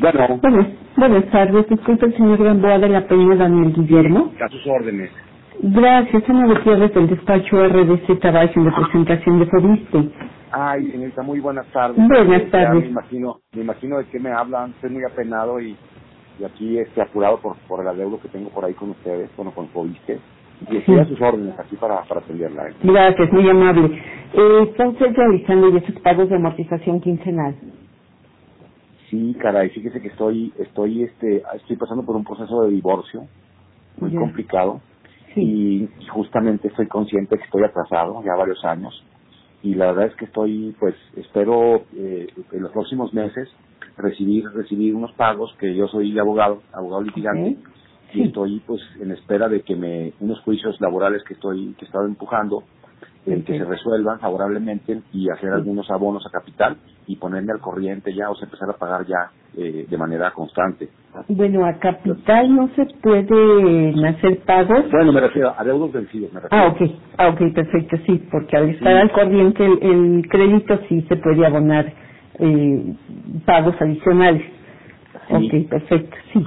Bueno, Buenas tardes. Disculpe el señor Gamboa de la Peña Daniel Guillermo. a sus órdenes. Gracias. Ana Gutiérrez del despacho RDC Tabaco en representación de Fobiste. Ay, señorita, muy buenas tardes. Buenas Ya tardes. me imagino de qué me hablan. Estoy muy apenado y aquí apurado por el adeudo que tengo por ahí con ustedes, con Fobiste. Y estoy a sus órdenes aquí para atenderla. Gracias, muy amable. ¿Está usted realizando ya sus pagos de amortización quincenal? Sí, caray, fíjese que estoy pasando por un proceso de divorcio muy complicado. Sí. Y justamente estoy consciente que estoy atrasado ya varios años y la verdad es que espero en los próximos meses recibir unos pagos, que yo soy abogado litigante. Sí. Y estoy pues en espera de que unos juicios laborales que he estado empujando que se resuelvan favorablemente y hacer algunos abonos a capital y ponerme al corriente ya, o sea, empezar a pagar ya de manera constante. Bueno, a capital no se pueden hacer pagos. Bueno, me refiero a deudos vencidos, me refiero. Ok, perfecto, sí, porque al estar al corriente el crédito sí se puede abonar pagos adicionales. Sí. Ok, perfecto, sí.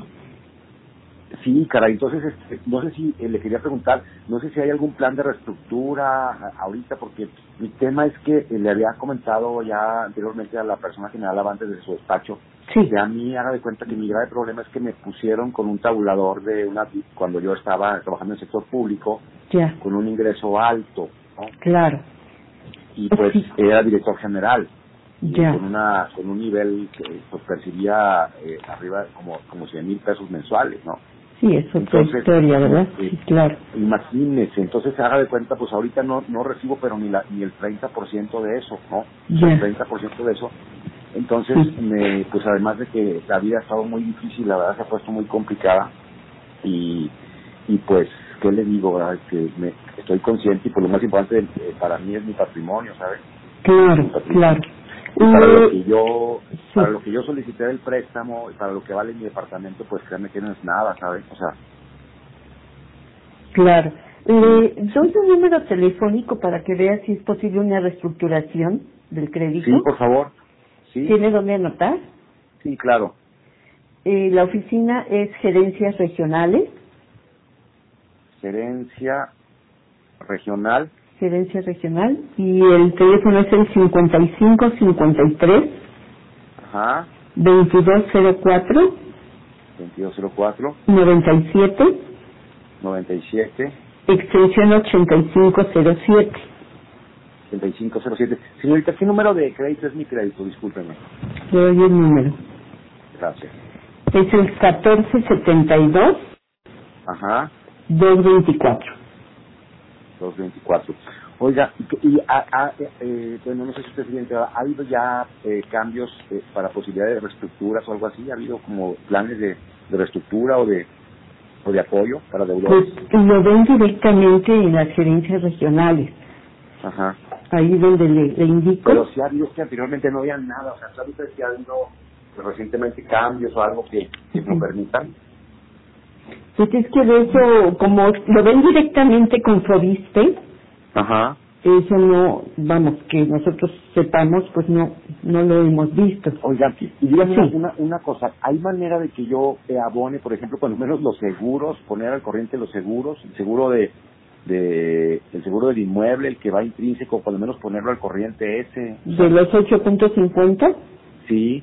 Sí, caray, entonces no sé si le quería preguntar, no sé si hay algún plan de reestructura ahorita, porque mi tema es que le había comentado ya anteriormente a la persona que me hablaba antes de su despacho, Sí. que a mí haga de cuenta que mi grave problema es que me pusieron con un tabulador cuando yo estaba trabajando en el sector público, Ya. con un ingreso alto, ¿no? Claro. Y pues Sí. era director general. Ya. Con un nivel que pues percibía arriba como 100,000 pesos mensuales, ¿no? Sí, es otra historia, ¿verdad? Sí, claro. Imagínese, entonces haga de cuenta, pues ahorita no recibo pero ni el 30% de eso, ¿no? Ya. El 30% de eso. Entonces, pues además de que la vida ha estado muy difícil, la verdad se ha puesto muy complicada y pues, ¿qué le digo, verdad? Que estoy consciente y pues lo más importante para mí es mi patrimonio, ¿sabes? Claro. Y para lo que yo solicité el préstamo y para lo que vale mi departamento, pues créanme que no es nada, ¿sabes? O sea. Claro. ¿Doy un número telefónico para que vea si es posible una reestructuración del crédito? Sí, por favor. Sí. ¿Tiene dónde anotar? Sí, claro. La oficina es Gerencias Regionales. Gerencia Regional. Gerencia Regional. Y el teléfono es el 5553. Ajá. 2204. 2204. 97. Extensión 8507. 8507. Señorita, ¿qué número de crédito es mi crédito? Discúlpeme. Le doy el número. Gracias. Es el 1472. Ajá. 224. 224. Oiga, bueno, no sé si usted es ¿ha habido ya cambios para posibilidades de reestructuras o algo así? ¿Ha habido como planes de reestructura o de apoyo para deudores? Pues lo ven directamente en las gerencias regionales. Ajá. Ahí donde le indico. Pero si ha habido, que anteriormente no había nada, o sea, ¿sabe usted si ha habido recientemente cambios o algo que nos permitan? Pues es que de eso, como lo ven directamente con Fobiste, ajá, eso no, vamos, que nosotros sepamos, pues no lo hemos visto. Oiga, y dígame una cosa, ¿hay manera de que yo abone, por ejemplo, cuando menos los seguros, poner al corriente los seguros, el seguro el seguro del inmueble, el que va intrínseco, cuando menos ponerlo al corriente ese? ¿De los 8.50? Sí.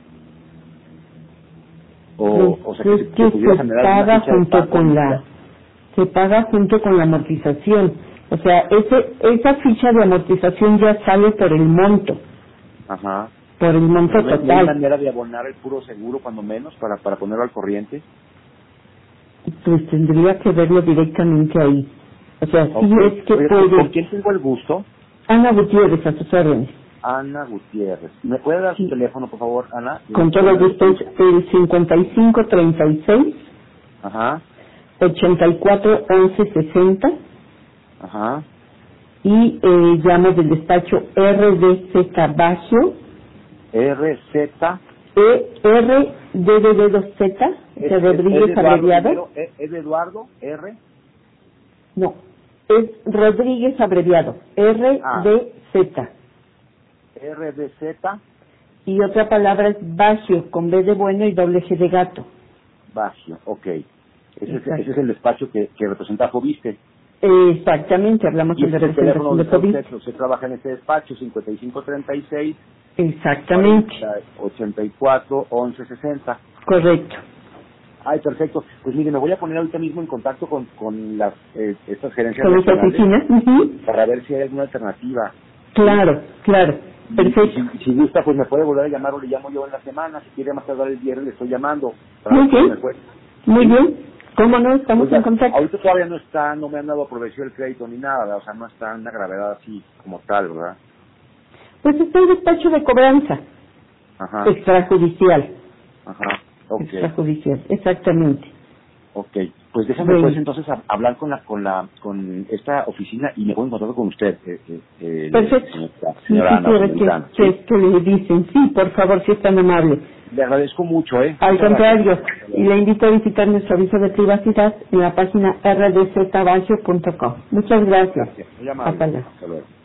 O sea, que se paga junto con se paga junto con la amortización. O sea, esa ficha de amortización ya sale por el monto. Ajá. Por el monto total. ¿No hay manera de abonar el puro seguro cuando menos para ponerlo al corriente? Pues tendría que verlo directamente ahí. O sea, sí es que puede. ¿Con quién tengo el gusto? Ana Gutiérrez, a sus órdenes. Ana Gutiérrez. ¿Me puede dar su teléfono, por favor, Ana? Con todo gusto, el 5536. Ajá. 841160. Ajá. Y llamo del despacho RDZ Bagio. RZ. R D de dedo Z, Rodríguez abreviado. ¿Es de Eduardo? R. No, es Rodríguez abreviado. RDZ. RDZ. y otra palabra es Bagio, con B de bueno y doble G de gato. Bagio, ok. Ese es el despacho que representa a Fobiste. Exactamente, hablamos Y de este teléfono representación de de Fobiste. usted trabaja en ese despacho, 5536 Exactamente. 84 11 60. Correcto. Ay, perfecto. Pues mire, me voy a poner ahorita mismo en contacto con estas gerencias ¿Con las oficinas? para ver si hay alguna alternativa. Claro, claro. Perfecto. Si gusta, pues me puede volver a llamar o le llamo yo en la semana. Si quiere más tardar el viernes, le estoy llamando. Muy bien. Muy bien. ¿Cómo no? Estamos en contacto. Ahorita todavía no me han dado aprovecho el crédito ni nada, ¿verdad? O sea, no está en una gravedad así como tal, ¿verdad? Pues está el despacho de cobranza. Ajá. Extrajudicial. Ajá. Okay. Extrajudicial, exactamente. Okay. Pues déjame pues entonces hablar con esta oficina y me pongo en contacto con usted. Perfecto. Señora Ana, que le dicen, sí, por favor, si es tan amable. Le agradezco mucho, Al contrario, y le invito a visitar nuestro aviso de privacidad en la página rdczbagio.com. Muchas gracias. Muy amable. Hasta luego. Hasta luego.